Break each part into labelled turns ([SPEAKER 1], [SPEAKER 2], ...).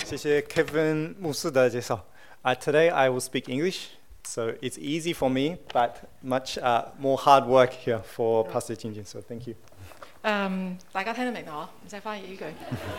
[SPEAKER 1] 谢谢 Kevin 牧师的介绍。Today I will speak English, so it's easy for me, but much more hard work here for Pastor Jinjin. So thank you.
[SPEAKER 2] 大家聽得明嗬？唔使翻譯呢句。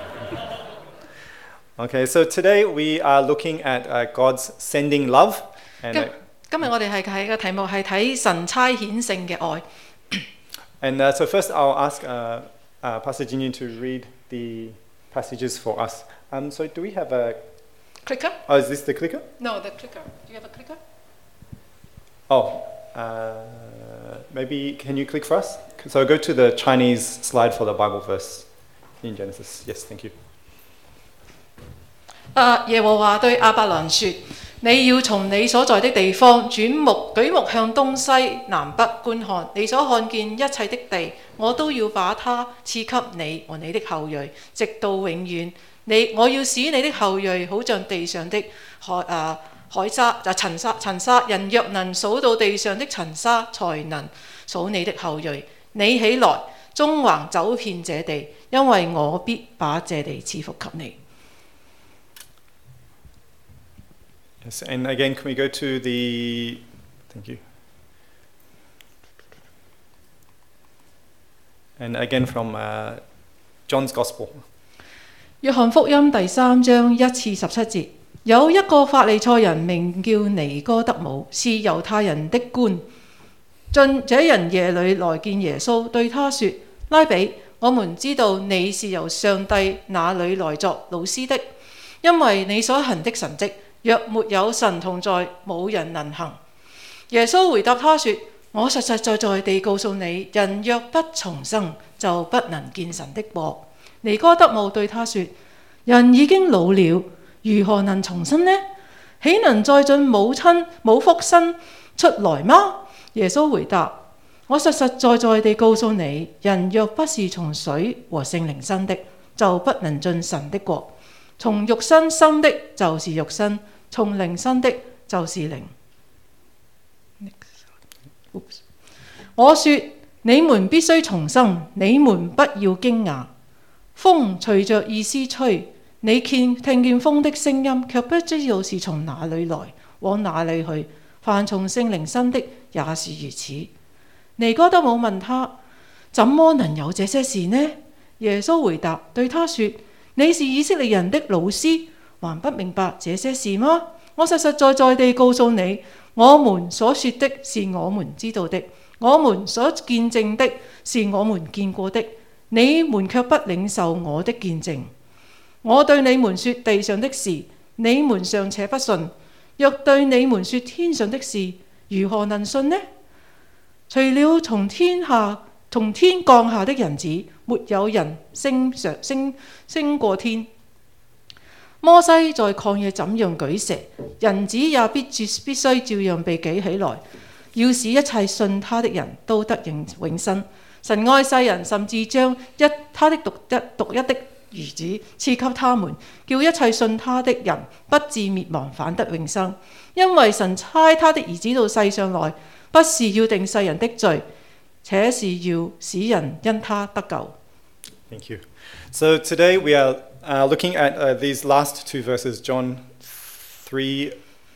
[SPEAKER 1] Okay, so today we are looking at God's sending love.
[SPEAKER 2] 今日我哋係睇嘅題目係睇神差遣性嘅愛。
[SPEAKER 1] And so first I'll ask Pastor Jinjin to read the passages for us. So do we have a
[SPEAKER 2] clicker?
[SPEAKER 1] Oh, is this the clicker?
[SPEAKER 2] No, the clicker. Do you have a clicker?
[SPEAKER 1] Oh, maybe can you click for us? So go to the Chinese slide for the Bible verse in Genesis. Yes, thank you.
[SPEAKER 2] 耶和華對亞伯蘭說：你要從你所在的地方舉目向東西南北觀看，你所看見一切的地，我都要把它賜給你和你的後裔，直到永遠。我要使你的後裔好像地上的海沙塵沙，人若能數到地上的塵沙，才能數你的後裔。你起來，縱橫走遍這地，因為我必把這地賜福給你。
[SPEAKER 1] Yes, and again, can we go to the... Thank you. And again from John's Gospel.
[SPEAKER 2] 約翰福音第3章1至17節，有一個法利賽人名叫尼哥德姆，是猶太人的官。進這人夜裏來見耶穌，對他說：拉比，我們知道你是由上帝那裏來作老師的，因為你所行的神蹟，若沒有神同在，冇人能行。耶穌回答他說：我實實在在地告訴你，人若不重生，就不能見神的國。尼哥德姆對他說：人已經老了，如何能重生呢？豈能再進母腹生出來嗎？耶穌回答：我實實在在地告訴你，人若不是從水和聖靈生的，就不能進神的國。從肉身生的就是肉身，從靈生的就是靈。我說你們必須重生，你們不要驚訝。風隨着意思吹，你聽見風的聲音，卻不知道是從哪裏來，往哪裏去。凡從聖靈生的也是如此。尼哥德姆問他：怎麼能有這些事呢？耶穌回答對他說：你是以色列人的老師，還不明白這些事嗎？我實實在在地告訴你，我們所說的是我們知道的，我們所見證的是我們見過的，你們卻不領受我的見證。我對你們說地上的事，你們尚且不信；若對你們說天上的事，如何能信呢？除了從天降下的人子，沒有人升過天。摩西在曠野怎樣舉蛇，人子也必須照樣被舉起來，要使一切信他的人都得永生。神愛世人，甚至將他的獨一的兒子賜給他們，叫一切信他的人不致滅亡，反得永生。因為神差他的兒子到世上來，不是要定世人的罪，且是要使人因他得救。
[SPEAKER 1] Thank you. So today we are looking at these last two verses, John 3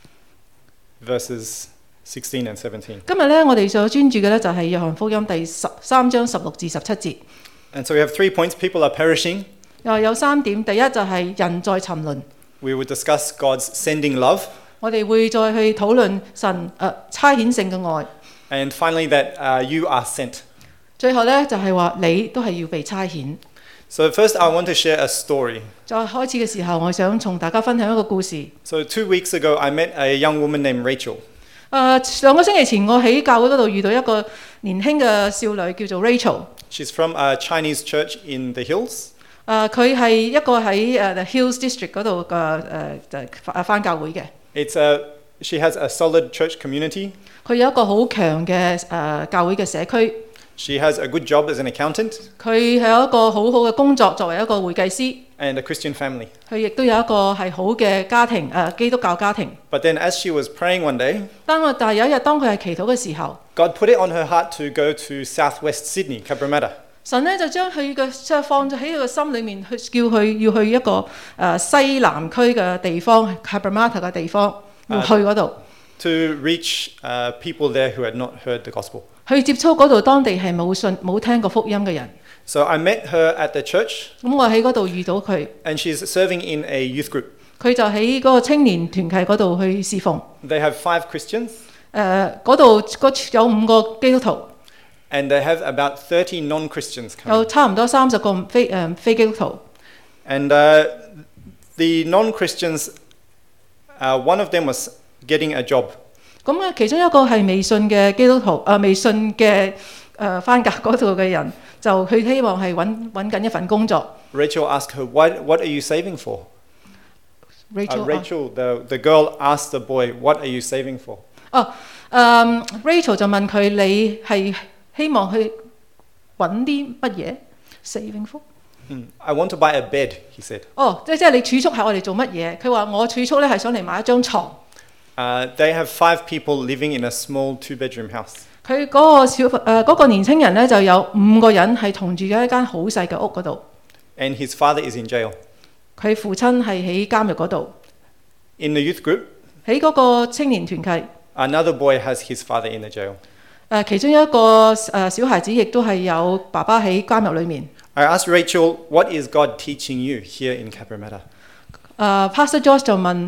[SPEAKER 1] verses 16 and 17.
[SPEAKER 2] 今日咧，我哋所專注嘅咧就係約翰福音第3章16至17節。
[SPEAKER 1] And so we have 3 points. People are perishing.
[SPEAKER 2] 有3點，第一就係人在沉淪。
[SPEAKER 1] We will discuss God's sending love.
[SPEAKER 2] 我哋會再去討論神差遣性嘅愛。
[SPEAKER 1] And finally that you are sent.
[SPEAKER 2] 最後咧就係話你都係要被差遣。
[SPEAKER 1] So first I want to share a story.
[SPEAKER 2] 在開始嘅時候，我想同大家分享一個故事。
[SPEAKER 1] So 2 weeks ago I met a young woman named Rachel.
[SPEAKER 2] 2個星期前，我喺教會嗰度遇到一個年輕嘅少女，叫做 Rachel。
[SPEAKER 1] She's from a Chinese church in the hills.
[SPEAKER 2] 佢係一個喺The Hills District 嗰度嘅返教會嘅。
[SPEAKER 1] She has a solid church community.
[SPEAKER 2] 佢有一個好強嘅教會嘅社區。
[SPEAKER 1] She has a good job as an accountant.
[SPEAKER 2] 佢係有一個好好嘅工作，作為一個會計師。
[SPEAKER 1] And a Christian family.
[SPEAKER 2] 佢亦都有一個係好嘅家庭，基督教家庭。
[SPEAKER 1] But then as she was praying one day,
[SPEAKER 2] 但係有一日當佢係祈禱嘅時候，
[SPEAKER 1] God put it on her heart to go to southwest Sydney, Cabramatta.
[SPEAKER 2] 神咧就將佢嘅即係放咗喺佢嘅心裏面，去叫佢要去一個西南區嘅地方 Cabramatta 嘅地方，要去嗰度。
[SPEAKER 1] To reach people there who had not heard the gospel.
[SPEAKER 2] 去接觸嗰度當地係冇聽過福音嘅人。
[SPEAKER 1] So I met her at the church.
[SPEAKER 2] 咁我喺嗰度遇到佢。
[SPEAKER 1] And she's serving in a youth group.
[SPEAKER 2] 佢就喺嗰個青年團契嗰度去侍奉。
[SPEAKER 1] They have 5 Christians.
[SPEAKER 2] 嗰度有5個基督徒。
[SPEAKER 1] And they have about 30 non-Christians coming.
[SPEAKER 2] 有差唔多30個非基督徒。
[SPEAKER 1] And the non-Christians, one of them was getting a job.
[SPEAKER 2] 咁咧，其中一個係微信嘅基督徒，微信嘅翻格嗰度嘅人，就佢希望係揾緊一份工作。
[SPEAKER 1] Rachel asked her, "What are you saving for?"
[SPEAKER 2] Rachel,
[SPEAKER 1] the girl asked the boy, "What are you saving for?"
[SPEAKER 2] Rachel 就問佢：你係希望去揾啲乜嘢 saving for？
[SPEAKER 1] I want to buy a bed, he said.
[SPEAKER 2] 即係你儲蓄係我哋做乜嘢？佢話我儲蓄咧係想嚟買一張床。
[SPEAKER 1] They have 5 people living in a small 2-bedroom house.
[SPEAKER 2] 佢嗰個年青人咧就有5個人係同住喺一間好細嘅屋嗰度。
[SPEAKER 1] And his father is in jail.
[SPEAKER 2] 佢父親係喺監獄嗰度。
[SPEAKER 1] In the youth group,
[SPEAKER 2] 喺嗰個青年團契
[SPEAKER 1] another boy has his father in the jail.
[SPEAKER 2] 其中一個小孩子亦都係有爸爸喺監獄裏面。
[SPEAKER 1] I asked Rachel, "What is God teaching you here in Cabramatta?"
[SPEAKER 2] Pastor George 就問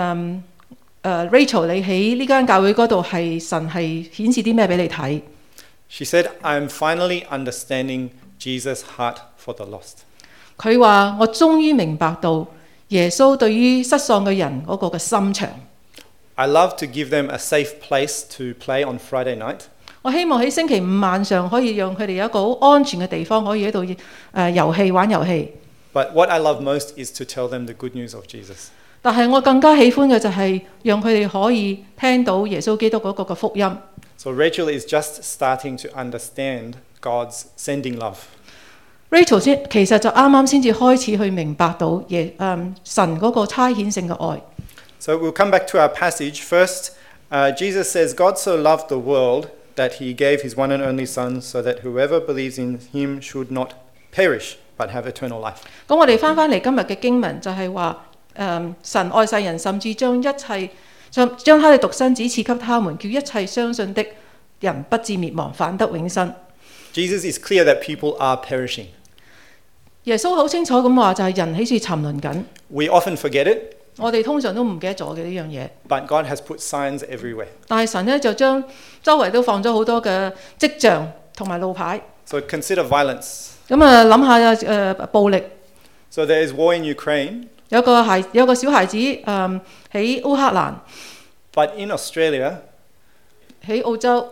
[SPEAKER 2] Rachel， 你喺呢間教會嗰度係神係顯示啲咩俾你睇？
[SPEAKER 1] She said, "I am finally understanding Jesus' heart for the lost."
[SPEAKER 2] 佢話：我終於明白到耶穌對於失喪嘅人嗰個嘅心腸。
[SPEAKER 1] I love to give them a safe place to play on Friday night.
[SPEAKER 2] 我希望喺星期5晚上可以讓佢哋有一個好安全嘅地方，可以喺度玩遊戲。
[SPEAKER 1] But what I love most is to tell them the good news of Jesus.
[SPEAKER 2] 但係我更加喜歡嘅就係讓佢哋可以聽到耶穌基督嗰個嘅福音。
[SPEAKER 1] So Rachel is just starting to understand God's sending love.
[SPEAKER 2] Rachel 其實就啱啱先至開始去明白到神嗰個差遣性嘅愛。
[SPEAKER 1] So we'll come back to our passage. First, Jesus says, "God so loved the world that he gave his one and only Son, so that whoever believes in him should not perish, but have eternal life."
[SPEAKER 2] 咁我哋翻嚟今日嘅經文就係話，神愛世人，甚至將他的獨生子賜給他們，叫一切相信的人不至滅亡，反得永生。
[SPEAKER 1] Jesus is clear that people are perishing.
[SPEAKER 2] 耶穌好清楚咁話，就係人喺處沉淪緊。
[SPEAKER 1] We often forget it,
[SPEAKER 2] 我哋通常都唔記得咗嘅呢樣嘢。
[SPEAKER 1] but God has put signs everywhere.
[SPEAKER 2] 但係神呢，就將周圍都放咗好多嘅跡象同埋路牌。
[SPEAKER 1] So consider violence.
[SPEAKER 2] 咁諗下暴力。
[SPEAKER 1] So there is war in Ukraine.
[SPEAKER 2] 有個小孩子喺烏克蘭。
[SPEAKER 1] But in Australia,
[SPEAKER 2] 喺澳洲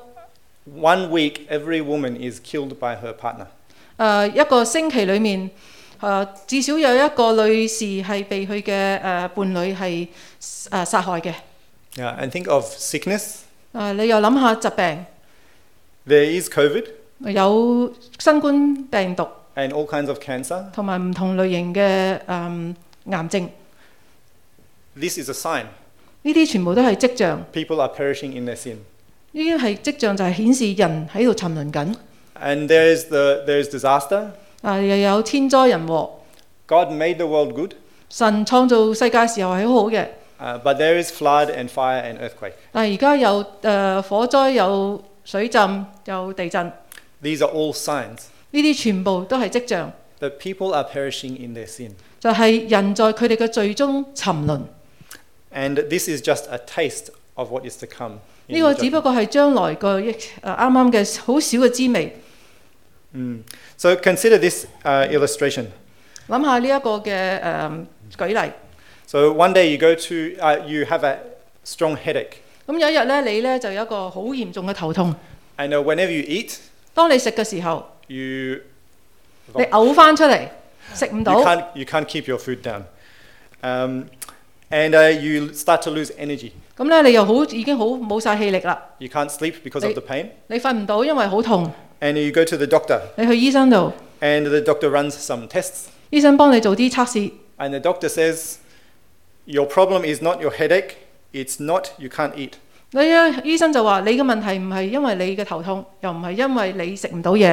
[SPEAKER 1] 1 week every woman is killed by her partner.
[SPEAKER 2] 一個星期裏面至少有一個女士係被佢嘅伴侶係殺害嘅。
[SPEAKER 1] Yeah, and think of sickness.
[SPEAKER 2] 你又諗下疾病。
[SPEAKER 1] There is COVID.
[SPEAKER 2] 有新冠病毒。
[SPEAKER 1] And all kinds of cancer.
[SPEAKER 2] 同埋唔同類型嘅癌症。
[SPEAKER 1] This is a sign.
[SPEAKER 2] 呢啲全部都係跡象。
[SPEAKER 1] People are perishing in their sin.
[SPEAKER 2] 呢啲係跡象，就係顯示人喺度沉淪緊。
[SPEAKER 1] And there is disaster.
[SPEAKER 2] 又有天災人禍。
[SPEAKER 1] God made the world good.
[SPEAKER 2] 神創造世界時候係好好嘅。
[SPEAKER 1] But there is flood and fire and earthquake.
[SPEAKER 2] 但係而家有火災、有水浸、有地震。
[SPEAKER 1] These are all signs.
[SPEAKER 2] 呢啲全部都係跡象。
[SPEAKER 1] That people are perishing in their sin.
[SPEAKER 2] 就係人在佢哋嘅罪中沉淪。
[SPEAKER 1] And this is just a taste of what is to come.
[SPEAKER 2] 呢個只不過係將來個啱啱嘅好少嘅滋味。
[SPEAKER 1] So consider this illustration.
[SPEAKER 2] 諗下呢一個嘅舉例。
[SPEAKER 1] So one day you go to you have a strong headache.
[SPEAKER 2] 咁有一日咧，你咧就有一個好嚴重嘅頭痛。
[SPEAKER 1] And whenever you eat,
[SPEAKER 2] 當你食嘅時候，
[SPEAKER 1] 你
[SPEAKER 2] 嘔翻出嚟，食唔到。
[SPEAKER 1] You can't keep your food down. And you start to lose energy.
[SPEAKER 2] 咁咧，你又已經好冇晒氣力啦。
[SPEAKER 1] You can't sleep because of the pain.
[SPEAKER 2] 你瞓唔到，因為好痛。
[SPEAKER 1] And you go to the doctor.
[SPEAKER 2] 你去醫生度。
[SPEAKER 1] And the doctor runs some tests.
[SPEAKER 2] 醫生幫你做啲測試。
[SPEAKER 1] And the doctor says, "Your problem is not your headache. It's not you can't eat."
[SPEAKER 2] 醫生就話：你嘅問題唔係因為你嘅頭痛，又唔係因為你食唔到嘢。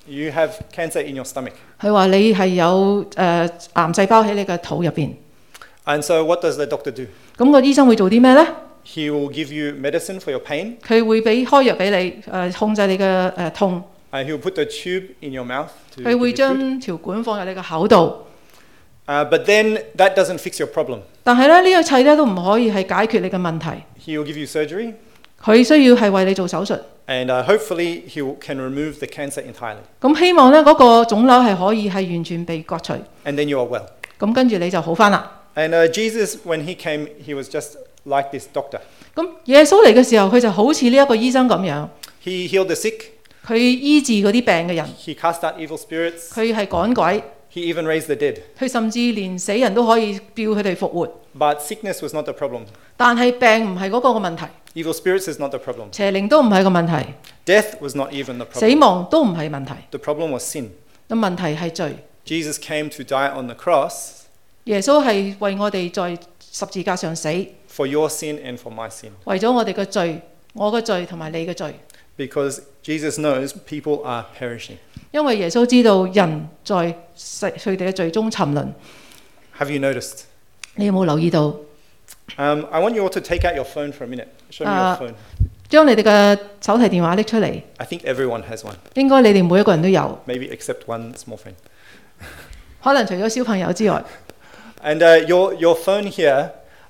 [SPEAKER 1] You have cancer in your stomach.
[SPEAKER 2] 佢話你係有癌細胞喺你嘅肚入邊。
[SPEAKER 1] And so what does the doctor do?
[SPEAKER 2] 咁個醫生會做啲咩呢？
[SPEAKER 1] He will give you medicine for your pain.
[SPEAKER 2] 佢會開藥俾你，控制你嘅痛。
[SPEAKER 1] And he will put the tube in your mouth.
[SPEAKER 2] 佢會將條管放入你嘅口度。
[SPEAKER 1] But then that doesn't fix your problem.
[SPEAKER 2] 但係咧，呢一切咧都唔可以係解決你嘅問題。
[SPEAKER 1] He will give you surgery.
[SPEAKER 2] 佢需要係為你做手術。
[SPEAKER 1] And hopefully he can remove the cancer entirely.
[SPEAKER 2] 咁希望咧嗰個腫瘤係可以係完全被割除。
[SPEAKER 1] And then you are well.
[SPEAKER 2] 咁跟住你就好返啦。
[SPEAKER 1] And Jesus, when he came, he was just like this doctor.
[SPEAKER 2] 咁耶穌嚟嘅時候，佢就好似呢一個醫生咁樣。
[SPEAKER 1] He healed the sick.
[SPEAKER 2] 佢醫治嗰啲病嘅人。
[SPEAKER 1] He cast out evil spirits.
[SPEAKER 2] 佢係趕鬼。
[SPEAKER 1] He even raised the dead.
[SPEAKER 2] 佢甚至連死人都可以叫佢哋復活。
[SPEAKER 1] But sickness was not the problem.
[SPEAKER 2] 但係病唔係嗰個問題。
[SPEAKER 1] Evil spirits is not the problem.
[SPEAKER 2] 邪靈都唔係個問題。
[SPEAKER 1] Death was not even the problem.
[SPEAKER 2] 死亡都唔係問題。
[SPEAKER 1] The problem was sin.
[SPEAKER 2] 個問題係罪。
[SPEAKER 1] Jesus came to die on the cross.
[SPEAKER 2] 耶穌係為我哋在十字架上死。
[SPEAKER 1] For your sin and for my sin.
[SPEAKER 2] 為咗我哋嘅罪，我嘅罪同埋你嘅罪。
[SPEAKER 1] Because Jesus knows people are perishing.
[SPEAKER 2] 因為耶穌知道人在佢哋嘅罪中沉淪。
[SPEAKER 1] Have you noticed?
[SPEAKER 2] 你有冇留意到？
[SPEAKER 1] I want you all to take out your phone for a minute. Show me your phone.
[SPEAKER 2] 將你哋嘅手提電話拎出嚟。
[SPEAKER 1] I think everyone has one.
[SPEAKER 2] 應該你哋每一個人都有。
[SPEAKER 1] Maybe except one small friend.
[SPEAKER 2] 可能除咗小朋友之外。
[SPEAKER 1] And your phone here,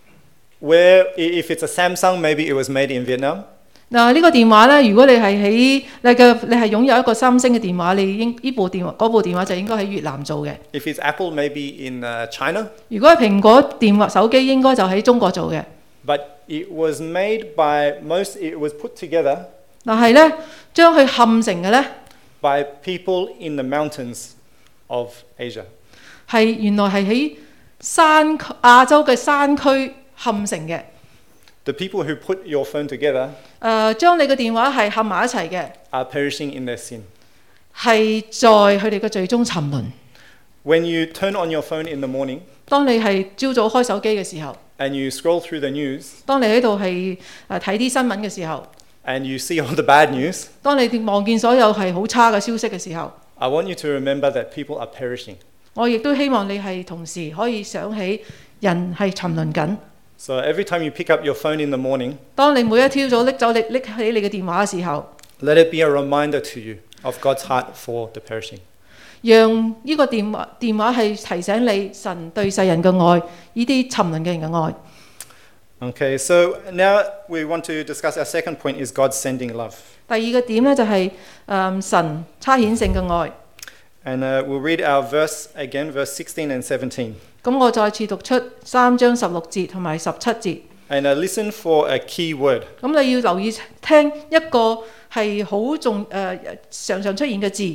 [SPEAKER 1] where if it's a Samsung, maybe it was made in Vietnam.
[SPEAKER 2] 嗱，呢個電話咧，如果你係擁有一個三星嘅電話，嗰部電話就應該喺越南做嘅。
[SPEAKER 1] If it's Apple, maybe in China.
[SPEAKER 2] 如果係蘋果電話手機，應該就喺中國做嘅。
[SPEAKER 1] But it was made by it was put together.
[SPEAKER 2] 但係咧，將佢嵌成嘅咧
[SPEAKER 1] by people in the mountains of Asia.
[SPEAKER 2] 係原來係喺亞洲嘅山區嵌成嘅。
[SPEAKER 1] The people who put your phone together
[SPEAKER 2] 將你嘅電話係嵌埋一齊嘅
[SPEAKER 1] are perishing in their sin.
[SPEAKER 2] 係在佢哋嘅罪中沉淪。
[SPEAKER 1] When you turn on your phone in the morning
[SPEAKER 2] 當你係朝早開手機嘅時候
[SPEAKER 1] and you scroll through the news
[SPEAKER 2] 當你喺度係睇啲新聞嘅時候
[SPEAKER 1] and you see all the bad news
[SPEAKER 2] 當你望見所有係好差嘅消息嘅時候
[SPEAKER 1] I want you to remember that people are perishing.
[SPEAKER 2] 我亦都希望你係同時可以想起人係沉淪緊。
[SPEAKER 1] So every time you pick up your phone in the morning
[SPEAKER 2] 當你每一朝早拎起你嘅電話嘅時候
[SPEAKER 1] let it be a reminder to you of God's heart for the perishing.
[SPEAKER 2] 讓呢個電話係提醒你神對世人嘅愛，呢啲沉淪嘅人嘅愛。
[SPEAKER 1] Okay, so now we want to discuss our second point is God sending love.
[SPEAKER 2] 第二個點呢，就係神差遣性嘅愛。
[SPEAKER 1] And we'll read our verse again, verse 16 and 17.
[SPEAKER 2] 咁我再次讀出3章16節同埋17節。
[SPEAKER 1] And listen for a key word.
[SPEAKER 2] 咁你要留意聽一個係好常常出現嘅字。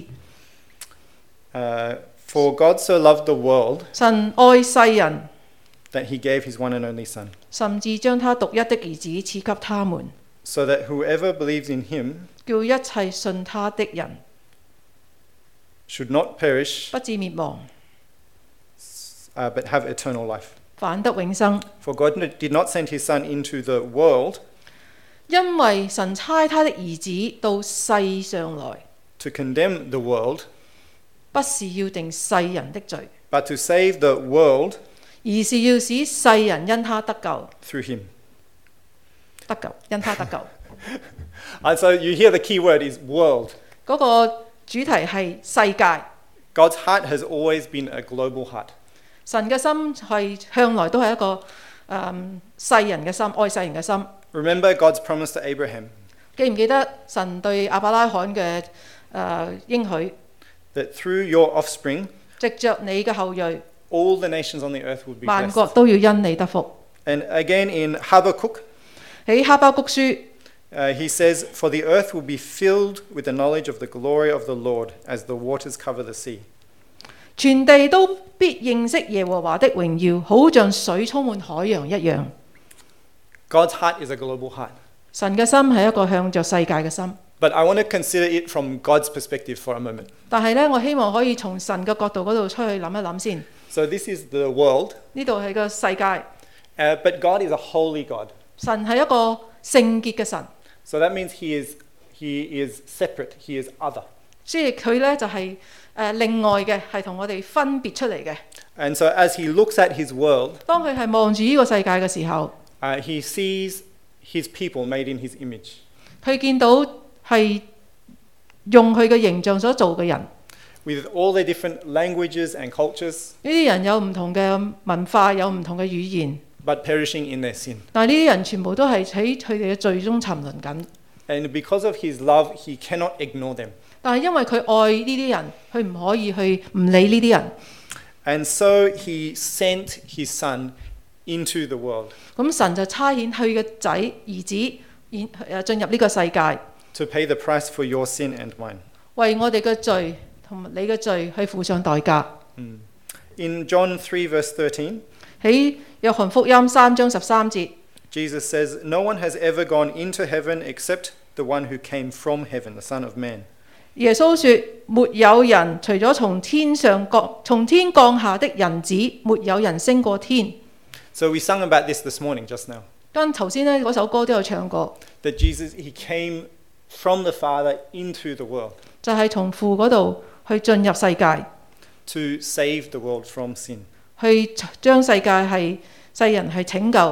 [SPEAKER 1] For God so loved the world
[SPEAKER 2] 神愛世人
[SPEAKER 1] that he gave his one and only Son,
[SPEAKER 2] 甚至將他獨一的兒子賜給他們，
[SPEAKER 1] so that whoever believes in him
[SPEAKER 2] 叫一切信他的人
[SPEAKER 1] should not perish,
[SPEAKER 2] 不至滅亡，
[SPEAKER 1] but have eternal life.
[SPEAKER 2] 反得永生。
[SPEAKER 1] For God did not send his Son into the world
[SPEAKER 2] 因為神差他的兒子到世上來，
[SPEAKER 1] to condemn the world,
[SPEAKER 2] 不是要定世人的罪，
[SPEAKER 1] but to save the world
[SPEAKER 2] 而是要使世人因他得救，
[SPEAKER 1] through him.
[SPEAKER 2] 因他得救。
[SPEAKER 1] And so you hear the key word is world.
[SPEAKER 2] 嗰個主題係世界。
[SPEAKER 1] God's heart has always been a global heart.
[SPEAKER 2] 神嘅心係向來都係一個世人嘅心，愛世人嘅心。
[SPEAKER 1] Remember God's promise to Abraham
[SPEAKER 2] 記唔記得神對亞伯拉罕嘅應許？
[SPEAKER 1] that through your offspring
[SPEAKER 2] 藉着你嘅後裔，
[SPEAKER 1] all the nations on the earth would be
[SPEAKER 2] 萬國
[SPEAKER 1] blessed.
[SPEAKER 2] 都要因你得福。
[SPEAKER 1] And again in Habakkuk,
[SPEAKER 2] 喺哈巴谷書，
[SPEAKER 1] he says, For the earth will be filled with the knowledge of the glory of the Lord as the waters cover the sea.
[SPEAKER 2] 全地都必認識耶和華的榮耀，好像水充滿海洋一樣。
[SPEAKER 1] God's heart is a global heart.
[SPEAKER 2] 神嘅心係一個向着世界嘅心。
[SPEAKER 1] But I want to consider it from God's perspective for a moment.
[SPEAKER 2] 但係呢，我希望可以從神嘅角度嗰度出去諗一諗先。
[SPEAKER 1] So this is the world,
[SPEAKER 2] 呢度係個世界，
[SPEAKER 1] but God is a holy God.
[SPEAKER 2] 神係一個聖潔嘅神，
[SPEAKER 1] So that means he is separate, he is other.
[SPEAKER 2] 所以佢呢就係另外嘅，係同我哋分別出嚟嘅。
[SPEAKER 1] And so as he looks at his world,
[SPEAKER 2] 當佢係望住呢個世界嘅時候，
[SPEAKER 1] he sees his people made in his image.
[SPEAKER 2] 佢見到係用佢嘅形象所做嘅人，
[SPEAKER 1] With all their different languages and cultures,
[SPEAKER 2] 呢啲人有唔同嘅文化，有唔同嘅語言，
[SPEAKER 1] but perishing in their sin.
[SPEAKER 2] 但係呢啲人全部都係喺佢哋嘅罪中沉淪緊。
[SPEAKER 1] And because of his love, he cannot ignore them.
[SPEAKER 2] 但係因為佢愛呢啲人，佢唔可以去唔理呢啲人。
[SPEAKER 1] And so he sent his son into the world
[SPEAKER 2] 咁神就差遣佢嘅仔兒子進入呢個世界，
[SPEAKER 1] to pay the price for your sin and mine.
[SPEAKER 2] 為我哋嘅罪同埋你嘅罪去付上代價。
[SPEAKER 1] In John 3 verse 13,
[SPEAKER 2] 喺約翰福音3章13節，
[SPEAKER 1] Jesus says, "No one has ever gone into heaven except the one who came from heaven, the Son of Man."
[SPEAKER 2] 耶穌說：沒有人除咗從天降下的人子，沒有人升過天。
[SPEAKER 1] So we sung about this morning just now.
[SPEAKER 2] 跟頭先呢嗰首歌都有唱過，
[SPEAKER 1] That Jesus, he came from the Father into the world
[SPEAKER 2] 就係從父嗰度去進入世界，
[SPEAKER 1] to save the world from sin.
[SPEAKER 2] 去將世界係世人係拯救。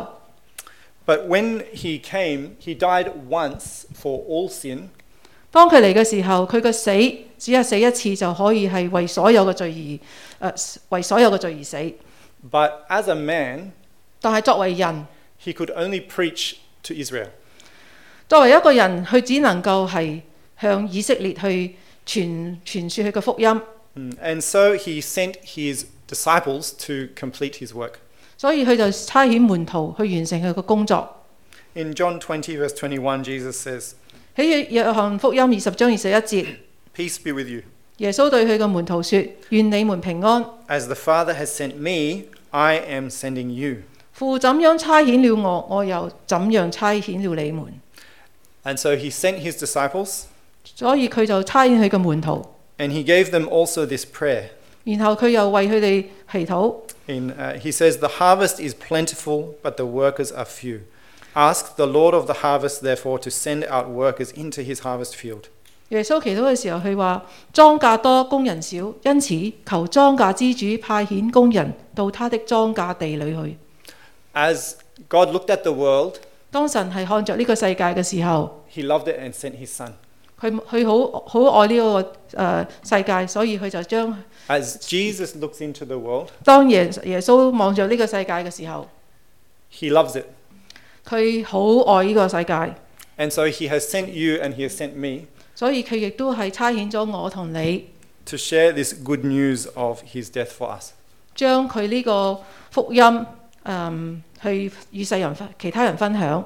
[SPEAKER 1] But when he came, he died once for all sin,
[SPEAKER 2] 當佢嚟嘅時候，佢嘅死只係死一次就可以係為所有嘅罪為所有嘅罪而死。
[SPEAKER 1] but as a man,
[SPEAKER 2] 但係作為人，
[SPEAKER 1] he could only preach to Israel.
[SPEAKER 2] 作為一個人，佢只能夠係向以色列去傳説佢嘅福音。
[SPEAKER 1] And so he sent his disciples to complete his work.
[SPEAKER 2] 所以佢就差遣門徒去完成佢嘅工作。
[SPEAKER 1] In John 20 verse 21, Jesus says,
[SPEAKER 2] 喺約翰福音20章21節，
[SPEAKER 1] "Peace be with you.
[SPEAKER 2] 耶穌對佢嘅門徒說：願你們平安。
[SPEAKER 1] As the Father has sent me, I am sending you."
[SPEAKER 2] 父怎樣差遣了我，我又怎樣差遣了你們。
[SPEAKER 1] And so he sent his disciples,
[SPEAKER 2] 所以佢就差遣佢嘅門徒，
[SPEAKER 1] and he gave them also this prayer.
[SPEAKER 2] 然後佢又為佢哋祈禱。
[SPEAKER 1] He says, "The harvest is plentiful, but the workers are few. Ask the Lord of the harvest, therefore, to send out workers into his harvest field."
[SPEAKER 2] 耶穌祈禱嘅時候，佢話：莊稼多，工人少，因此求莊稼之主派遣工人到他的莊稼地裏去。
[SPEAKER 1] As God looked at the world,
[SPEAKER 2] 當神係看着呢個世界嘅時候，
[SPEAKER 1] he loved it and sent his son.
[SPEAKER 2] 佢好愛呢個世界，所以佢就將
[SPEAKER 1] As Jesus looks into the world,
[SPEAKER 2] 當耶穌望着呢個世界嘅時候，
[SPEAKER 1] he loves it.
[SPEAKER 2] 佢好愛呢個世界，
[SPEAKER 1] And so he has sent you and he has sent me
[SPEAKER 2] 所以佢亦都係差遣咗我同你，
[SPEAKER 1] to share this good news of his death for us.
[SPEAKER 2] 將佢呢個福音去與其他人分享。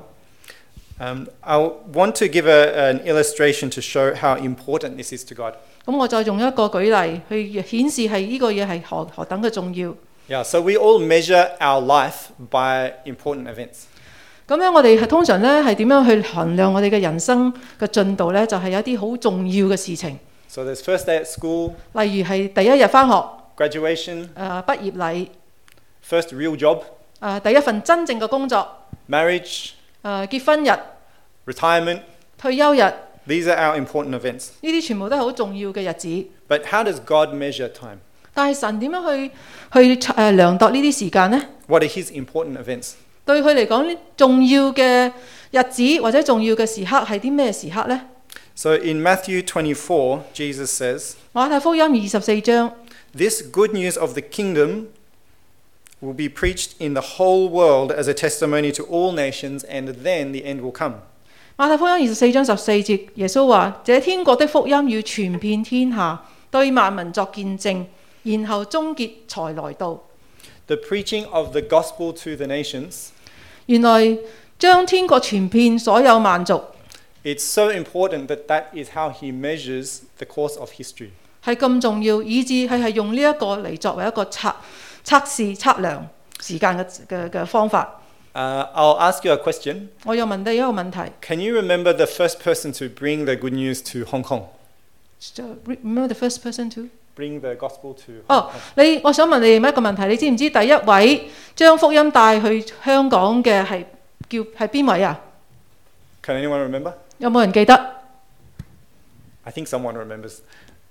[SPEAKER 1] I want to give an illustration to show how important this is to God.
[SPEAKER 2] 咁我再用一個舉例去顯示係呢個嘢係何等嘅重要。
[SPEAKER 1] Yeah, so we all measure our life by important events.
[SPEAKER 2] 咁樣我哋係通常咧係點樣去衡量我哋嘅人生嘅進度呢？就係有啲好重要嘅事情，
[SPEAKER 1] So there's first day at school,
[SPEAKER 2] 例如係第一日返學、
[SPEAKER 1] graduation,
[SPEAKER 2] 畢業禮、
[SPEAKER 1] first real job,
[SPEAKER 2] 第一份真正嘅工作、
[SPEAKER 1] marriage,
[SPEAKER 2] 結婚日、
[SPEAKER 1] retirement.
[SPEAKER 2] 退休日，呢
[SPEAKER 1] These are our important events.
[SPEAKER 2] 啲全部都係好重要嘅日子。
[SPEAKER 1] But how does God measure time?
[SPEAKER 2] 但係神點樣去量度呢啲時間呢？
[SPEAKER 1] What are his important events?
[SPEAKER 2] 對佢嚟講，呢重要嘅日子或者重要嘅時刻係啲咩時刻呢？
[SPEAKER 1] So in Matthew 24, Jesus says,
[SPEAKER 2] 馬太福音24章，
[SPEAKER 1] "This good news of the kingdom will be preached in the whole world as a testimony to all nations, and then the end will come."
[SPEAKER 2] 馬太福音24章14節，耶穌話：這天國的福音要傳遍天下，對萬民作見證，然後終結才來到。
[SPEAKER 1] The preaching of the gospel to the nations,
[SPEAKER 2] 原來將天國傳遍所有萬族
[SPEAKER 1] it's so important that that is how he measures the course of history.
[SPEAKER 2] 係咁重要，以致係用呢一個嚟作為一個測試測量時間嘅方法。
[SPEAKER 1] I'll ask you a question.
[SPEAKER 2] 我又問你一個問題
[SPEAKER 1] Can you remember the first person to bring the good news to Hong Kong?
[SPEAKER 2] Remember the first person to？
[SPEAKER 1] Bring the gospel to Hong
[SPEAKER 2] 哦
[SPEAKER 1] Kong.，
[SPEAKER 2] 我想問你哋一個問題，你知唔知第一位將福音帶去香港嘅係邊位啊？
[SPEAKER 1] Can anyone remember?
[SPEAKER 2] 有冇人記得？
[SPEAKER 1] I think someone remembers.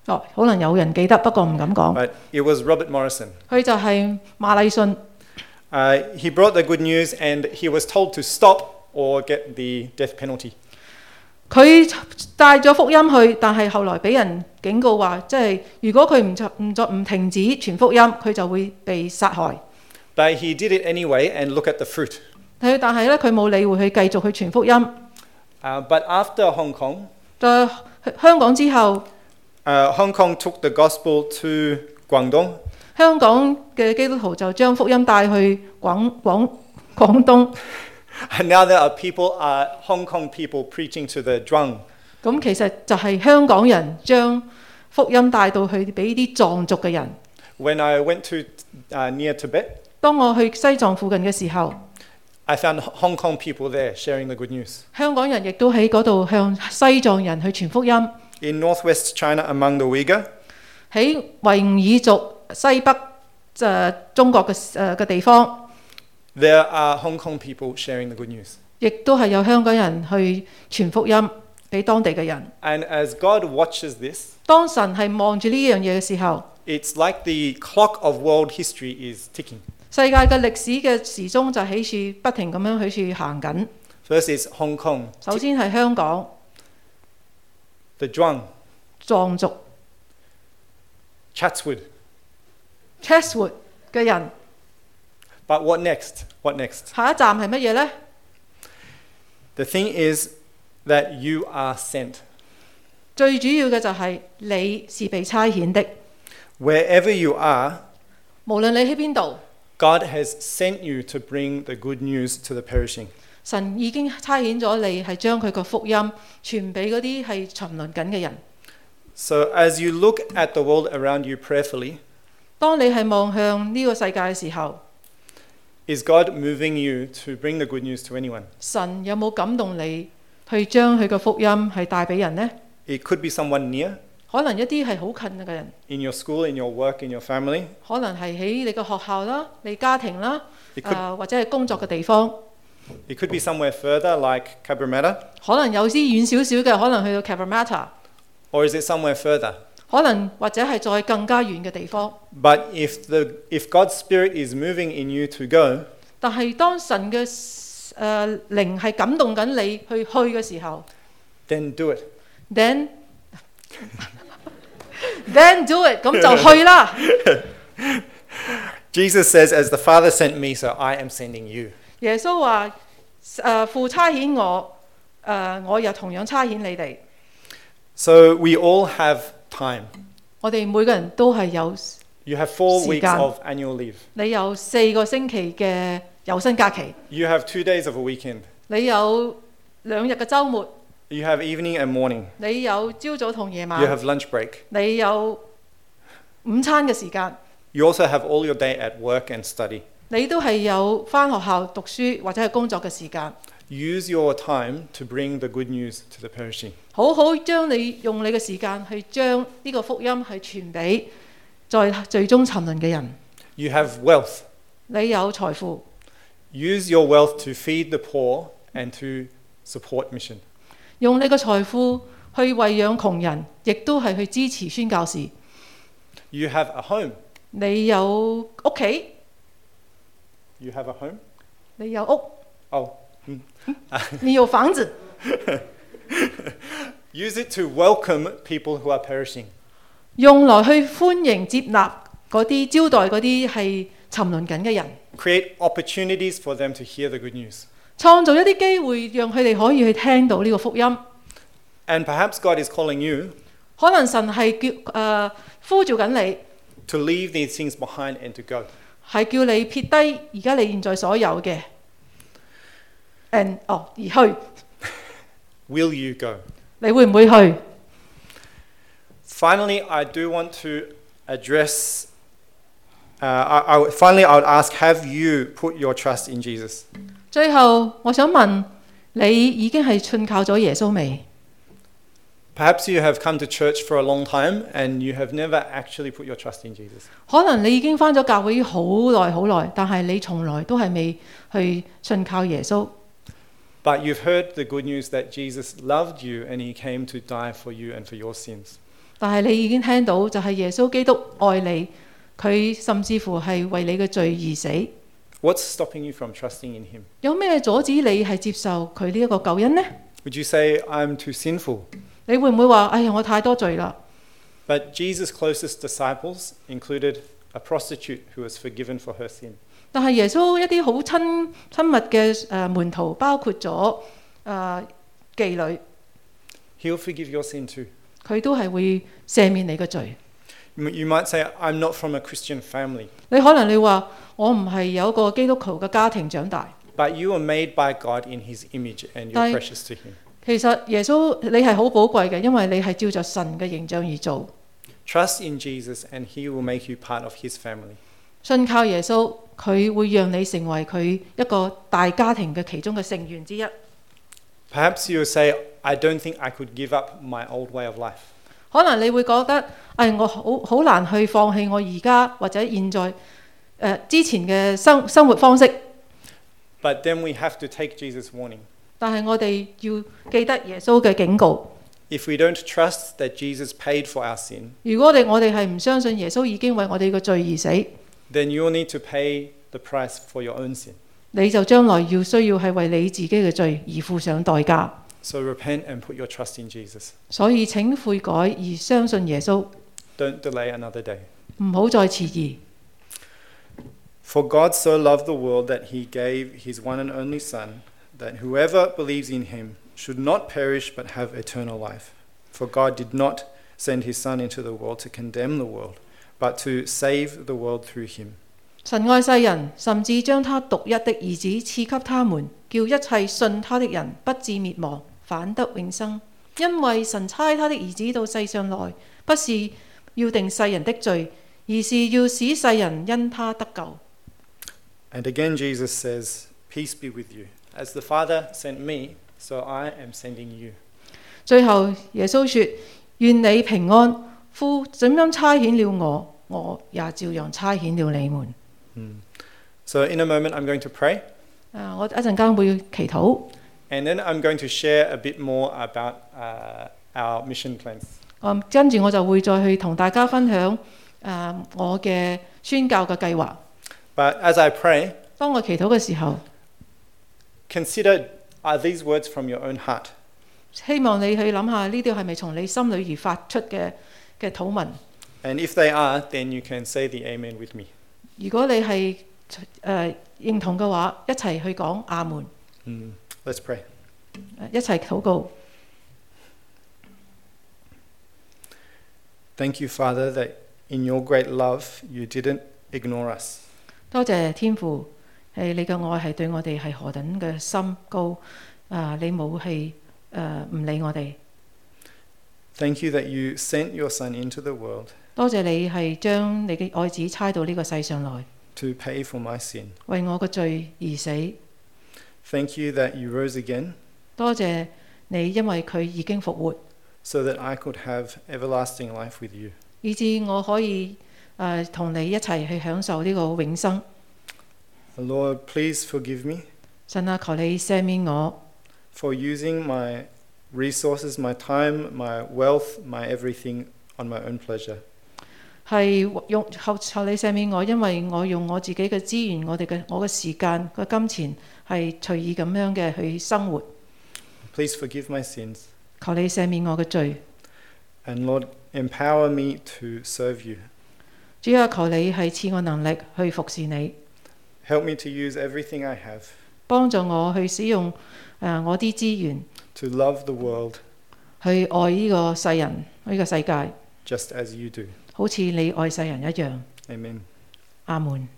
[SPEAKER 2] 可能有人記得，不過唔敢講。
[SPEAKER 1] But it was Robert Morrison.
[SPEAKER 2] 佢就係馬禮遜，
[SPEAKER 1] He brought the good news and he was told to stop or get the death penalty.
[SPEAKER 2] 佢帶咗福音去，但係後來俾人警告話，即係如果佢唔停止傳福音，佢就會被殺害。
[SPEAKER 1] But he did it anyway and look at the fruit.
[SPEAKER 2] 但係咧，佢冇理會去繼續去傳福音。
[SPEAKER 1] But after Hong Kong,
[SPEAKER 2] 在香港之後，
[SPEAKER 1] Hong Kong took the gospel to Guangdong.
[SPEAKER 2] 香港嘅基督徒就將福音帶去廣東。
[SPEAKER 1] And now there are Hong Kong people preaching to the Zhuang.
[SPEAKER 2] 咁其實就係香港人將福音帶到去俾啲藏族嘅人。
[SPEAKER 1] When I went to near Tibet,
[SPEAKER 2] 當我去西藏附近嘅時候，
[SPEAKER 1] I found Hong Kong people there sharing the good news.
[SPEAKER 2] 香港人亦都喺嗰度向西藏人去傳福音。
[SPEAKER 1] In northwest China, among the Uyghur,
[SPEAKER 2] 喺維吾爾族西北中國嘅地方，
[SPEAKER 1] there are Hong Kong people sharing the good news.
[SPEAKER 2] 亦都係有香港人去傳福音俾當地嘅人。
[SPEAKER 1] And as God watches this,
[SPEAKER 2] 當神係望住呢樣嘢嘅時候，
[SPEAKER 1] it's like the clock of world history is ticking.
[SPEAKER 2] 世界嘅歷史嘅時鐘就喺處不停咁樣喺處行緊。
[SPEAKER 1] First is Hong Kong,
[SPEAKER 2] 首先係香港
[SPEAKER 1] the Zhuang,
[SPEAKER 2] 藏族
[SPEAKER 1] Chatswood.
[SPEAKER 2] Chatswood 嘅人，
[SPEAKER 1] But what next? What next?
[SPEAKER 2] 下一站係乜嘢呢？
[SPEAKER 1] The thing is that you are sent.
[SPEAKER 2] 最主要嘅就係你是被差遣的，
[SPEAKER 1] Wherever you are,
[SPEAKER 2] 無論你喺邊度，
[SPEAKER 1] God has sent you to bring the good news to the perishing.
[SPEAKER 2] 神已經差遣咗你係將佢個福音傳俾嗰啲係沉淪緊嘅人。
[SPEAKER 1] So as you look at the world around you prayerfully,
[SPEAKER 2] 當你係望向呢個世界嘅時候，
[SPEAKER 1] is God moving you to bring the good news to anyone?
[SPEAKER 2] 神有冇感動你去將佢個福音係帶俾人呢？
[SPEAKER 1] It could be someone near,
[SPEAKER 2] 可能一啲係好近嘅人，
[SPEAKER 1] in your school, in your work, in your family.
[SPEAKER 2] 可能係喺你個學校啦、你家庭啦，
[SPEAKER 1] It could,
[SPEAKER 2] 或者係工作嘅地方。
[SPEAKER 1] it could be somewhere further, like Cabramatta,
[SPEAKER 2] 可能有啲遠少少嘅，可能去到 Cabramatta，
[SPEAKER 1] or is it somewhere further?
[SPEAKER 2] 可能或者係再更加遠嘅地方。
[SPEAKER 1] But if God's Spirit is moving in you to go,
[SPEAKER 2] 但係當神嘅靈係感動緊你去嘅時候
[SPEAKER 1] then do it.
[SPEAKER 2] ，then do it， 咁就去啦。
[SPEAKER 1] Jesus says, as the Father sent me, so I am sending you.
[SPEAKER 2] 耶穌話：父差遣我，我又同樣差遣你哋。
[SPEAKER 1] So we all have time.
[SPEAKER 2] 我哋每個人都係有，
[SPEAKER 1] You have 4 weeks
[SPEAKER 2] 時間。
[SPEAKER 1] of annual leave.
[SPEAKER 2] 你有4個星期嘅有薪假期，
[SPEAKER 1] You have 2 days of a weekend.
[SPEAKER 2] 你有2日嘅週末，
[SPEAKER 1] You have evening and morning.
[SPEAKER 2] 你有朝早同夜
[SPEAKER 1] You
[SPEAKER 2] 晚，
[SPEAKER 1] have lunch break.
[SPEAKER 2] 你有午餐嘅時間，
[SPEAKER 1] You also have all your day at work and study.
[SPEAKER 2] 你都係有返學校讀書或者係工作嘅時間。
[SPEAKER 1] Use your time to bring the good news to the perishing.
[SPEAKER 2] 好好將你用你嘅時間去將呢個福音去傳俾在最終沉淪嘅人。
[SPEAKER 1] You have wealth.
[SPEAKER 2] 你有財富，
[SPEAKER 1] Use your wealth to feed the poor and to support mission.
[SPEAKER 2] 用你嘅財富去餵養窮人，亦都係去支持宣教士。
[SPEAKER 1] You have a home.
[SPEAKER 2] 你有屋企，
[SPEAKER 1] You have a home?
[SPEAKER 2] 你有屋，
[SPEAKER 1] Oh.
[SPEAKER 2] 你有房子，
[SPEAKER 1] Use it to welcome people who are perishing.
[SPEAKER 2] 用來去歡迎接納嗰啲招待嗰啲係沉淪緊嘅人，
[SPEAKER 1] Create opportunities for them to hear the good news.
[SPEAKER 2] 創造一啲機會，讓佢哋可以去聽到呢個福音。
[SPEAKER 1] And perhaps God is calling you
[SPEAKER 2] 可能神係呼召緊你，
[SPEAKER 1] to leave these things behind and to go.
[SPEAKER 2] 係叫你撇低而家你現在所有嘅，而去。
[SPEAKER 1] Will you go?
[SPEAKER 2] 你會唔會去？
[SPEAKER 1] Finally, I do want to address. Finally, I would ask: Have you put your trust in Jesus?
[SPEAKER 2] 最後，我想問你已經係信靠咗耶穌未？
[SPEAKER 1] Perhaps you have come to church for a long time and you have never actually put your trust in Jesus.
[SPEAKER 2] 可能你已經返咗教會好耐，但係你從來都係未去信靠耶穌。
[SPEAKER 1] But you've heard the good news that Jesus loved you and he came to die for you and for your sins.
[SPEAKER 2] 但係你已經聽到，就係耶穌基督愛你，佢甚至乎係為你嘅罪而死。
[SPEAKER 1] What's stopping you from trusting in him?
[SPEAKER 2] 有咩阻止你係接受佢呢一個救恩呢？
[SPEAKER 1] Would you say, I'm too sinful?
[SPEAKER 2] 你會唔會話：哎呀，我太多罪啦？
[SPEAKER 1] But Jesus' closest disciples included a prostitute who was forgiven for her sin.
[SPEAKER 2] 但係耶穌一啲好親密嘅門徒，包括咗妓女，
[SPEAKER 1] He'll forgive your sin too.
[SPEAKER 2] 佢都係會赦免你嘅罪。
[SPEAKER 1] You might say, I'm not from a Christian family.
[SPEAKER 2] 你可能你話我唔係有一個基督徒嘅家庭長大，
[SPEAKER 1] But you were made by God in his image and you're
[SPEAKER 2] 但係
[SPEAKER 1] precious to him.
[SPEAKER 2] 其實耶穌你係好寶貴嘅，因為你係照着神嘅形象而做。
[SPEAKER 1] Trust in Jesus and he will make you part of his family.
[SPEAKER 2] 信靠耶穌，佢會讓你成為佢一個大家庭嘅其中嘅成員之一。
[SPEAKER 1] Perhaps you'll say, I don't think I could give up my old way of life.
[SPEAKER 2] 可能你會覺得，我好難去放棄我而家或者現在之前嘅生活方式。
[SPEAKER 1] But then we have to take Jesus' warning.
[SPEAKER 2] 但係我哋要記得耶穌嘅警告。
[SPEAKER 1] If we don't trust that Jesus paid for our sin,
[SPEAKER 2] 如果我哋係唔相信耶穌已經為我哋嘅罪而死，
[SPEAKER 1] then you will need to pay the price for your own sin.
[SPEAKER 2] 你就將來需要係為你自己嘅罪而付上代價。
[SPEAKER 1] So repent and put your trust in Jesus.
[SPEAKER 2] 所以請悔改而相信耶穌，
[SPEAKER 1] Don't delay another day.
[SPEAKER 2] 唔好再遲疑。
[SPEAKER 1] For God so loved the world that he gave his one and only Son, that whoever believes in him should not perish but have eternal life. For God did not send his Son into the world to condemn the world, but to save the world through him.
[SPEAKER 2] 神愛世人，甚至將他獨一的兒子賜給他們，叫一切信他的人不至滅亡，反得永生。因為神差他的兒子到世上來，不是要定世人的罪，而是要使世人因他得救。
[SPEAKER 1] And again Jesus says, Peace be with you. As the Father sent me, so I am sending you.
[SPEAKER 2] 最後耶穌說：願你平安，父怎樣差遣了我，我也照樣差遣了你們。
[SPEAKER 1] So in a moment I'm going to pray,
[SPEAKER 2] 我一陣間會祈禱，
[SPEAKER 1] and then I'm going to share a bit more about our mission plans.
[SPEAKER 2] 跟住我就會再去同大家分享我嘅宣教嘅計劃。
[SPEAKER 1] But as I pray,
[SPEAKER 2] 當我祈禱嘅時候，
[SPEAKER 1] consider, are these words from your own heart?
[SPEAKER 2] 希望你去諗下呢啲係咪從你心裏而發出嘅禱文。
[SPEAKER 1] And if they are, then you can say the amen with me.
[SPEAKER 2] 如果你係認同嘅話，一齊去講阿門，
[SPEAKER 1] Let's pray.
[SPEAKER 2] 一齊禱告。
[SPEAKER 1] Thank you, Father, that in your great love you didn't ignore us.
[SPEAKER 2] 多謝天父，你嘅愛係對我哋係何等嘅深高，你冇係唔理我哋。
[SPEAKER 1] Thank you that you sent your Son into the world
[SPEAKER 2] 多謝你係將你嘅愛子差到呢個世上來，
[SPEAKER 1] to pay for my sin.
[SPEAKER 2] 為我嘅罪而死。
[SPEAKER 1] Thank you that you rose again
[SPEAKER 2] 多謝你，因為佢已經復活，
[SPEAKER 1] so that I could have everlasting life with you.
[SPEAKER 2] 以致我可以同你一齊去享受呢個永生。
[SPEAKER 1] Lord, please forgive me
[SPEAKER 2] 神啊，求你赦免我，
[SPEAKER 1] for using my resources, my time, my wealth, my everything on my own pleasure.
[SPEAKER 2] 係求你赦免我，因為我用我自己嘅資源，我嘅時間、個金錢係隨意咁樣嘅去生活。
[SPEAKER 1] Please forgive my sins.
[SPEAKER 2] 求你赦免我嘅罪，
[SPEAKER 1] And Lord, empower me to serve you.
[SPEAKER 2] 主啊，求你係賜我能力去服侍你，
[SPEAKER 1] Help me to use everything I have
[SPEAKER 2] 幫助我去使用我啲資源
[SPEAKER 1] to love the world
[SPEAKER 2] 去愛呢個世人、呢個世界，
[SPEAKER 1] just as you do.
[SPEAKER 2] 好似你愛世人一樣。
[SPEAKER 1] Amen.
[SPEAKER 2] 阿門。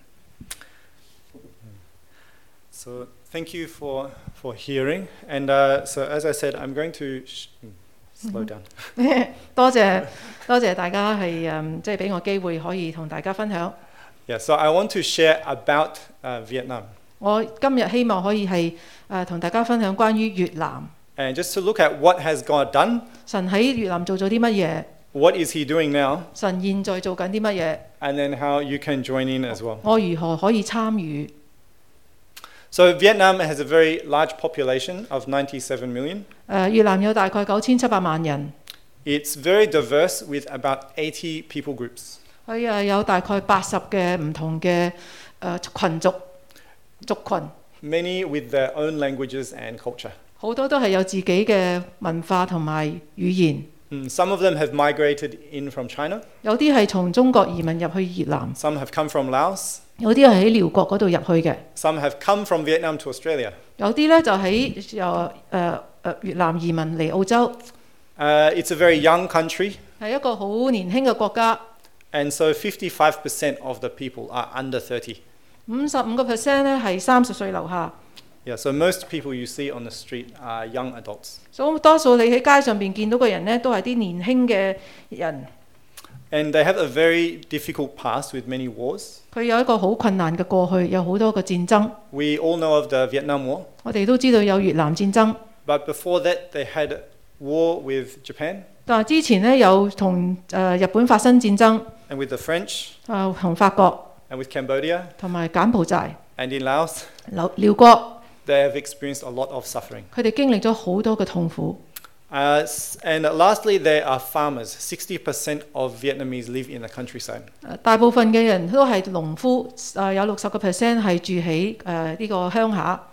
[SPEAKER 1] So thank you for hearing. And so as I said, I'm going to slow down.
[SPEAKER 2] 多謝大家係即係俾我機會可以同大家分享。
[SPEAKER 1] Yeah, so I want to share about Vietnam.
[SPEAKER 2] 我今日希望可以係同大家分享關於越南。
[SPEAKER 1] And just to look at what has God done,
[SPEAKER 2] 神喺越南做咗啲乜嘢？
[SPEAKER 1] what is he doing now,
[SPEAKER 2] 神現在做緊啲乜嘢？
[SPEAKER 1] and then how you can join in as well.
[SPEAKER 2] 我如何可以參與？
[SPEAKER 1] So Vietnam has a very large population of 97 million.
[SPEAKER 2] 越南有大概9700萬人。
[SPEAKER 1] It's very diverse with about 80 people groups.
[SPEAKER 2] 佢有大概80嘅唔同嘅群族群，
[SPEAKER 1] Many with their own languages and culture.
[SPEAKER 2] 好多都係有自己嘅文化同埋語言。
[SPEAKER 1] Some of them have migrated in from China.
[SPEAKER 2] 有啲係從中國移民入去越南，
[SPEAKER 1] Some have come from Laos.
[SPEAKER 2] 有啲係喺寮國嗰度入去嘅，
[SPEAKER 1] Some have come from Vietnam to Australia.
[SPEAKER 2] 有啲咧就喺越南移民嚟澳洲，
[SPEAKER 1] It's a very young country,
[SPEAKER 2] 係一個好年輕嘅國家。
[SPEAKER 1] and so 55% of the people are under 30.
[SPEAKER 2] 55% 咧係30歲樓下，
[SPEAKER 1] Yeah, so most people you see on the street are young adults.
[SPEAKER 2] 所以多數你喺街上邊見到嘅人咧，都係啲年輕嘅人。
[SPEAKER 1] And they have a very difficult past with many wars.
[SPEAKER 2] 佢有一個好困難嘅過去，有好多個戰爭。
[SPEAKER 1] We all know of the Vietnam War,
[SPEAKER 2] 我哋都知道有越南戰爭，
[SPEAKER 1] but before that they had war with Japan
[SPEAKER 2] 但係之前咧有同日本發生戰爭，
[SPEAKER 1] and with the French
[SPEAKER 2] 同法國
[SPEAKER 1] and with Cambodia
[SPEAKER 2] 同埋柬埔寨、
[SPEAKER 1] and in Laos.
[SPEAKER 2] 寮國，
[SPEAKER 1] They have experienced a lot of suffering.
[SPEAKER 2] 佢哋經歷咗好多嘅痛苦。
[SPEAKER 1] And lastly, there are farmers. 60% of Vietnamese live in the countryside.
[SPEAKER 2] 大部分嘅人都係農夫，有60% 係住喺呢個鄉下。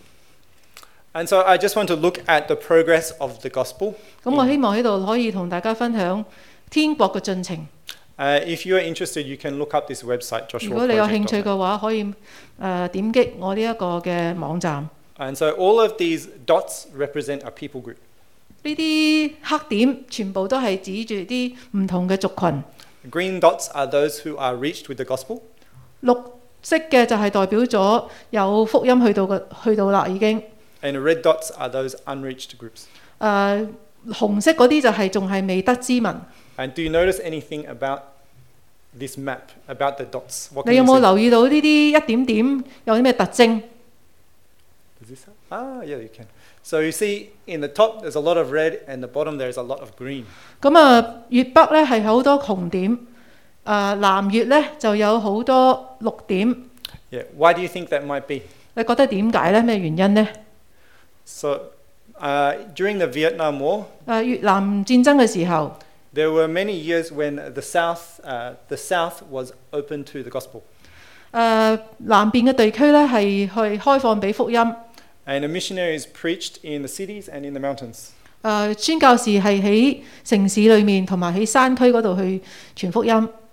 [SPEAKER 1] And so I just want to look at the progress of the gospel.
[SPEAKER 2] 咁我希望喺度可以同大家分享天國嘅進程。
[SPEAKER 1] If you are interested, you can look up this website,
[SPEAKER 2] 如果你有興趣
[SPEAKER 1] joshuaproject.net.
[SPEAKER 2] 嘅話，可以點擊我呢一個嘅網站。
[SPEAKER 1] And so all of these dots represent a people group.
[SPEAKER 2] 呢啲黑點全部都係指住啲唔同嘅族群。
[SPEAKER 1] Green dots are those who are reached with the gospel.
[SPEAKER 2] 綠色嘅就係代表咗有福音去到啦已經。
[SPEAKER 1] And red dots are those unreached groups.
[SPEAKER 2] 紅色嗰啲就係仲係未得之民。
[SPEAKER 1] And do you notice anything about this map, about the dots? What
[SPEAKER 2] 你
[SPEAKER 1] can
[SPEAKER 2] 有
[SPEAKER 1] you
[SPEAKER 2] 冇
[SPEAKER 1] see?
[SPEAKER 2] 留意到呢啲一點點有啲咩特徵？
[SPEAKER 1] Does this help? Yeah, you can. So you see in the top there's a lot of red and the bottom there's a lot of green.
[SPEAKER 2] 咁越北咧係好多紅點，南越咧就有好多綠點。
[SPEAKER 1] Yeah, why do you think that might be?
[SPEAKER 2] 你覺得點解咧？咩原因呢？
[SPEAKER 1] So during the Vietnam War,
[SPEAKER 2] 越南戰爭嘅時候，
[SPEAKER 1] there were many years when the South was open to the gospel.
[SPEAKER 2] 南邊嘅地區咧係去開放俾福音。
[SPEAKER 1] And the missionaries preached in the cities and in the mountains.
[SPEAKER 2] 宣教士係喺城市裏面同埋喺山區嗰度去傳福音。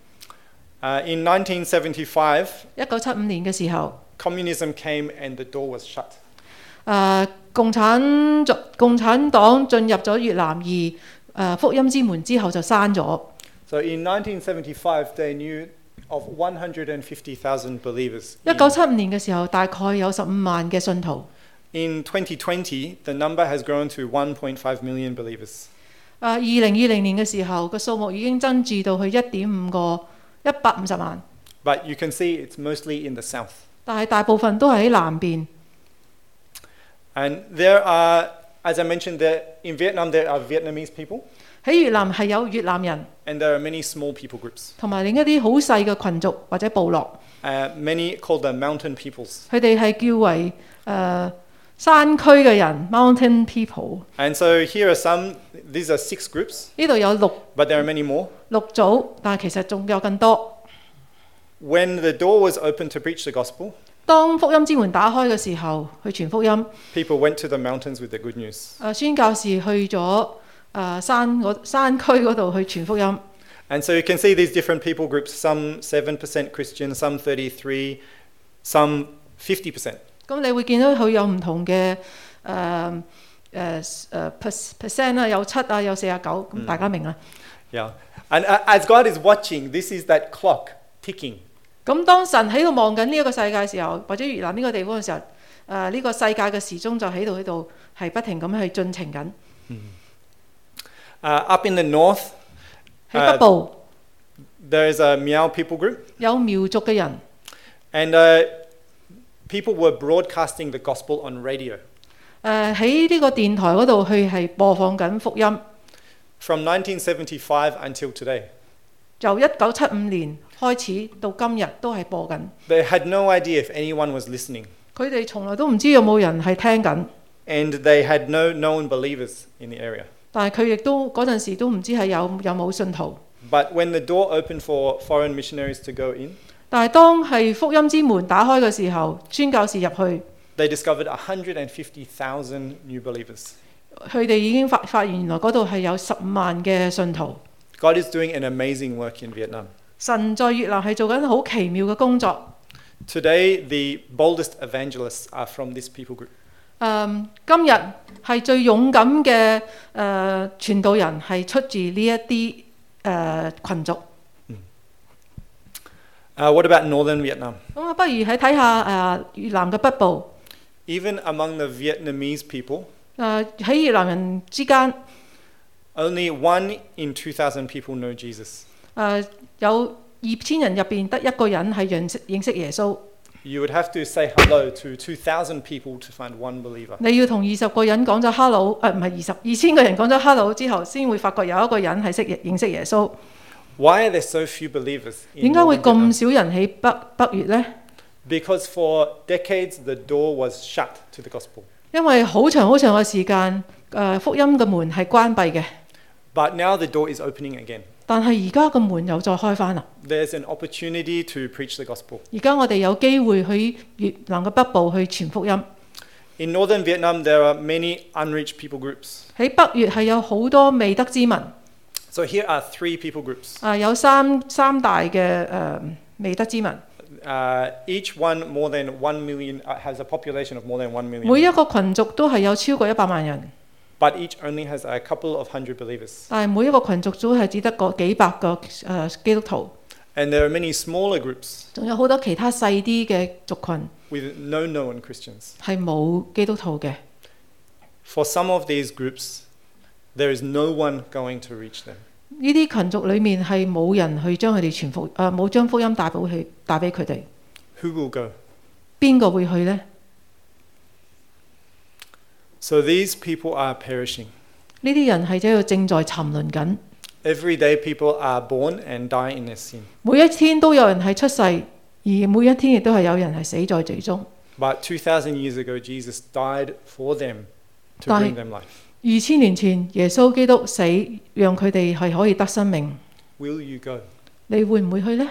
[SPEAKER 1] In 1975,
[SPEAKER 2] 1975年嘅時候，
[SPEAKER 1] communism came and the door was shut.
[SPEAKER 2] 共產黨進入咗越南，而福音之門之後就閂咗。
[SPEAKER 1] So in 1975, they knew of 150,000 believers.
[SPEAKER 2] 1975年嘅時候，大概有15萬嘅信徒。
[SPEAKER 1] In 2020, the number has grown to 1.5 million believers.
[SPEAKER 2] 2020年嘅時候，個數目已經增至到去150萬。
[SPEAKER 1] But you can see it's mostly in the south.
[SPEAKER 2] 但係大部分都係喺南邊。
[SPEAKER 1] And there are, as I mentioned, in Vietnam there are Vietnamese people.
[SPEAKER 2] 喺越南係有越南人，
[SPEAKER 1] And there are many small people groups.
[SPEAKER 2] 同埋另一啲好細嘅群族或者部落。
[SPEAKER 1] Many called the mountain peoples.
[SPEAKER 2] 佢哋係叫為山區嘅人 ，mountain people。
[SPEAKER 1] And so here are some, these are 6 groups,
[SPEAKER 2] 呢度有
[SPEAKER 1] but there are many more.
[SPEAKER 2] 六組，但係其實仲有更多。
[SPEAKER 1] When the door was open to preach the gospel,
[SPEAKER 2] 當福音之門打開嘅時候，去傳福音。
[SPEAKER 1] people went to the mountains with the good news.
[SPEAKER 2] 宣教士去咗山區嗰度去傳福音。
[SPEAKER 1] And so you can see these different people groups, some 7% Christian, some 33%, some 50%.
[SPEAKER 2] 咁你會見到佢有唔同嘅percent 啦，有7啊，有49，咁大家明啦。
[SPEAKER 1] Yeah. And as God is watching, this is that clock ticking.
[SPEAKER 2] 咁當神喺度望緊呢一個世界嘅時候，或者越南呢個地方嘅時候，呢個世界嘅時鐘就喺度係不停咁去進程緊。
[SPEAKER 1] Up in the north,
[SPEAKER 2] 喺北部
[SPEAKER 1] there is a Miao people group.
[SPEAKER 2] 有苗族嘅人，
[SPEAKER 1] And people were broadcasting the gospel on radio.
[SPEAKER 2] 喺呢個電台嗰度去係播放緊福音。
[SPEAKER 1] From 1975 until today.
[SPEAKER 2] 由1975年開始到今日都係播緊。
[SPEAKER 1] They had no idea if anyone was listening.
[SPEAKER 2] 佢哋從來都唔知有冇人係聽緊，
[SPEAKER 1] And they had no known believers in the area.
[SPEAKER 2] 但係佢亦都嗰陣時都唔知係有冇信徒。
[SPEAKER 1] But when the door opened for foreign missionaries to go in,
[SPEAKER 2] 但係當係福音之門打開嘅時候，宣教士入去，
[SPEAKER 1] they discovered 150,000 new believers.
[SPEAKER 2] 佢哋已經發現原來嗰度係有15萬嘅信徒。
[SPEAKER 1] God is doing an amazing work in Vietnam.
[SPEAKER 2] 神在越南係做緊好奇妙嘅工作。
[SPEAKER 1] Today, the boldest evangelists are from this people group.
[SPEAKER 2] 今日係最勇敢嘅傳道人係出自呢一啲群族。
[SPEAKER 1] What about northern Vietnam?
[SPEAKER 2] 咁啊，不如睇下越南嘅北部。
[SPEAKER 1] Even among the Vietnamese people,
[SPEAKER 2] 喺越南人之間，
[SPEAKER 1] only 1 in 2,000 people know Jesus.
[SPEAKER 2] 有2000人入邊得一個人係認識耶穌。
[SPEAKER 1] You would have to say hello to 2,000 people to find one believer.
[SPEAKER 2] 你要同20個人講咗 hello， 唔係2000個人講咗 hello 之後，先會發覺有一個人係認識耶穌。
[SPEAKER 1] Why are there so few believers in
[SPEAKER 2] 點解會
[SPEAKER 1] northern
[SPEAKER 2] 咁
[SPEAKER 1] Vietnam?
[SPEAKER 2] 少人喺北越呢？
[SPEAKER 1] Because for decades the door was shut to the gospel.
[SPEAKER 2] 因為好長嘅時間，福音嘅門係關閉嘅。
[SPEAKER 1] But now the door is opening again.
[SPEAKER 2] 但係而家個門又再開返啦。
[SPEAKER 1] There's an opportunity to preach the gospel.
[SPEAKER 2] 而家我哋有機會去越南嘅北部去傳福音。
[SPEAKER 1] In northern Vietnam, there are many unreached people groups.
[SPEAKER 2] 喺北越係有好多未得之民。
[SPEAKER 1] So here are 3 people groups.
[SPEAKER 2] 有三大嘅未得之民。
[SPEAKER 1] Each one more than 1 million, has a population of more than 1 million.
[SPEAKER 2] 每一個群族都係有超過100萬人。
[SPEAKER 1] But each only has a couple of hundred believers.
[SPEAKER 2] 但係每一個群族都係只得個幾百個基督徒。
[SPEAKER 1] And there are many smaller groups
[SPEAKER 2] 仲有好多其他細啲嘅族群
[SPEAKER 1] with no known Christians.
[SPEAKER 2] 係冇基督徒嘅。
[SPEAKER 1] For some of these groups, there is no one going to reach them.
[SPEAKER 2] 呢啲群族裏面係冇人去將佢哋傳福冇將福音帶俾佢哋。
[SPEAKER 1] Who will go?
[SPEAKER 2] 邊個會去呢？
[SPEAKER 1] So these people are perishing.
[SPEAKER 2] 呢啲人係喺度正在沉淪緊。
[SPEAKER 1] Every day people are born and die in their sin.
[SPEAKER 2] 每一天都有人係出世，而每一天亦都係有人係死在罪中。
[SPEAKER 1] But 2,000 years ago, Jesus died for them to bring them life.
[SPEAKER 2] 2000年前，耶穌基督死，讓佢哋係可以得生命。
[SPEAKER 1] Will you go?
[SPEAKER 2] 你會唔會去呢？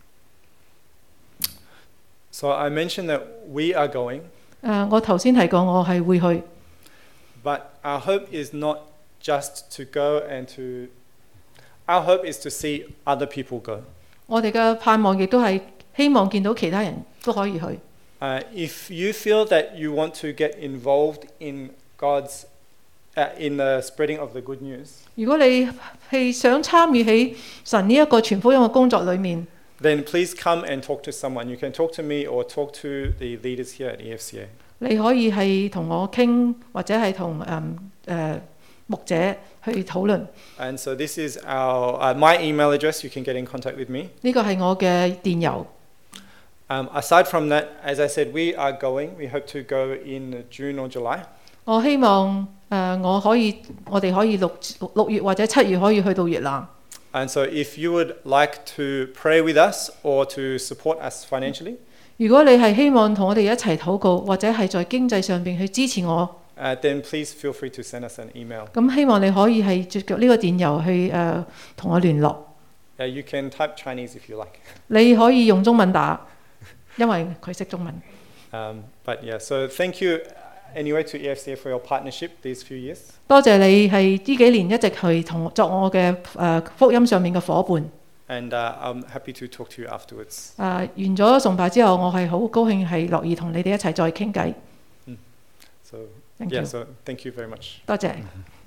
[SPEAKER 1] So I mentioned that we are going,
[SPEAKER 2] 我頭先提過我係會去，
[SPEAKER 1] but our hope is not just to go and to... Our hope is to see other people go.
[SPEAKER 2] 我哋嘅盼望亦都係希望見到其他人都可以去。
[SPEAKER 1] If you feel that you want to get involved in God's in the spreading of the good news,
[SPEAKER 2] 如果你係想參與喺神呢一個傳福音嘅工作裏面，
[SPEAKER 1] then please come and talk to someone. You can talk to me or talk to the leaders here at EFCA.
[SPEAKER 2] 你可以係同我傾，或者係同牧者去討論。
[SPEAKER 1] And so this is our my email address. You can get in contact with me.
[SPEAKER 2] 呢個係我嘅電郵。
[SPEAKER 1] Aside from that, as I said, we are going. We hope to go in June or July.
[SPEAKER 2] 我希望我哋可以6月或者7月可以去到越南。
[SPEAKER 1] And so if you would like to pray with us or to support us financially,
[SPEAKER 2] 如果你係希望同我哋一齊禱告，或者係在經濟上邊去支持我，
[SPEAKER 1] then please feel free to send us an email.
[SPEAKER 2] 咁希望你可以係藉著呢個電郵去同我聯絡。
[SPEAKER 1] You can type Chinese if you like.
[SPEAKER 2] 你可以用中文打，因為佢識中文。
[SPEAKER 1] But yeah, so thank you anyway to EFCA for your partnership these few years.
[SPEAKER 2] 多謝你係呢幾年一直去作我嘅福音上面嘅夥伴。
[SPEAKER 1] And I'm happy to talk to you afterwards.
[SPEAKER 2] 完咗崇拜之後，我係好高興係樂意同你哋一齊再傾偈。
[SPEAKER 1] So
[SPEAKER 2] Thank
[SPEAKER 1] yeah,
[SPEAKER 2] you.
[SPEAKER 1] so thank you very much.
[SPEAKER 2] 多謝。